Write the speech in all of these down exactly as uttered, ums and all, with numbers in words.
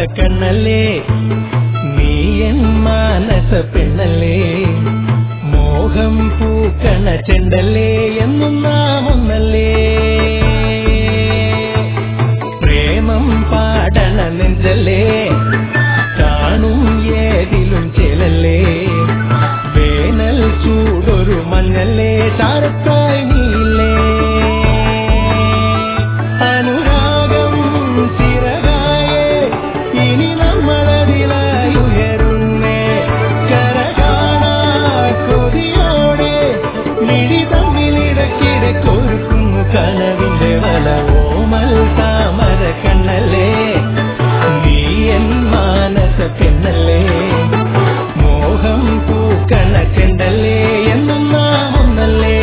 കണ്ണല്ലേ നീ എൻ മാനസ പെണ്ണല്ലേ മോഹം പൂക്കണ ചെണ്ടല്ലേ എന്നും നാം ഒന്നല്ലേ പ്രേമം പാടണ നെഞ്ചല്ലേ കാണും ഏതിലും ചെലല്ലേ വേനൽ ചൂടൊരു മഞ്ഞല്ലേ ചാരത്തായി നീലേ അനുരാഗം ചിറകായേ ഇനി നമ്മളതിലായി ഉയരുന്നേ കരകാണാ കൊതിയോടെ മിഴി തമ്മിലിടക്കിടെ കൊരുക്കുന്നു കനവിന്റെ വല ഓമൽ താമര കണ്ണല്ലേ നീ എൻ മാനസ പെണ്ണല്ലേ മോഹം പൂക്കണ ചെണ്ടല്ലേ എന്നും നാം ഒന്നല്ലേ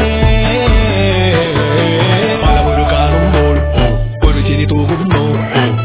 പലവൊരു കാണുമ്പോൾ ഒരു ചിരി തൂകുന്നു